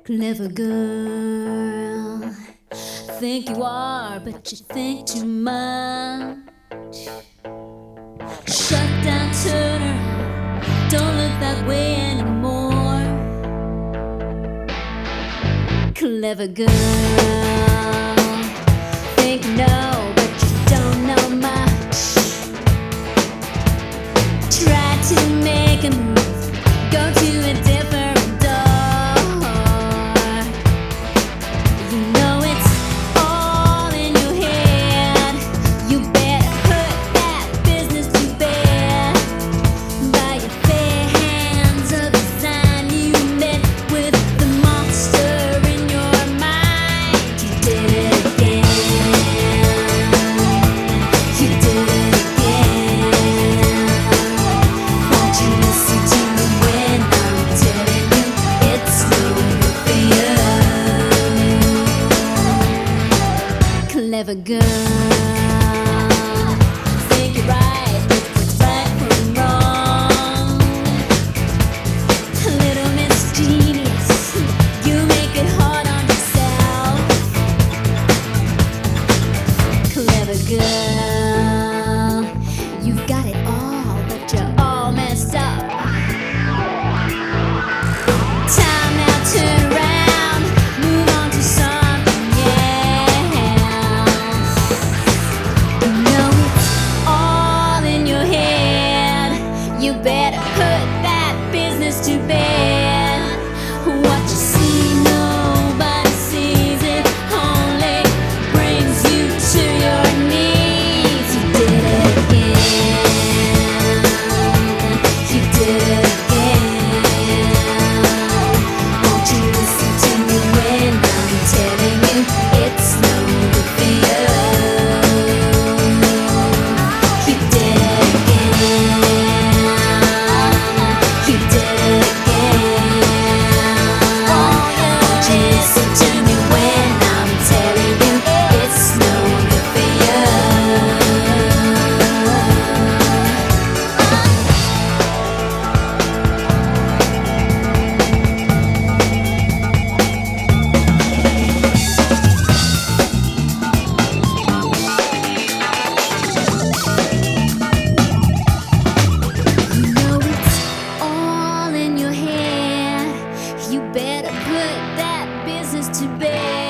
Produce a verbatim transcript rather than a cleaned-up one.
Clever girl, think you are, but you think too much. Shut down, turn around, don't look that way anymore. Clever girl, think you know, but you don't know much. Try to make a move, go to a different clever girl, think you're right, but what's right from wrong. A little mischievous, you make it hard on yourself. Clever girl, you've got it all, but you're all messed up. Time now, turn around, move on to something, yeah. You better put that business to bed. What you see, nobody sees it, only brings you to your knees. You did it again. You did it again. Won't you listen to me when I'm telling you it's no good for you? You did it again. You better put that business to bed.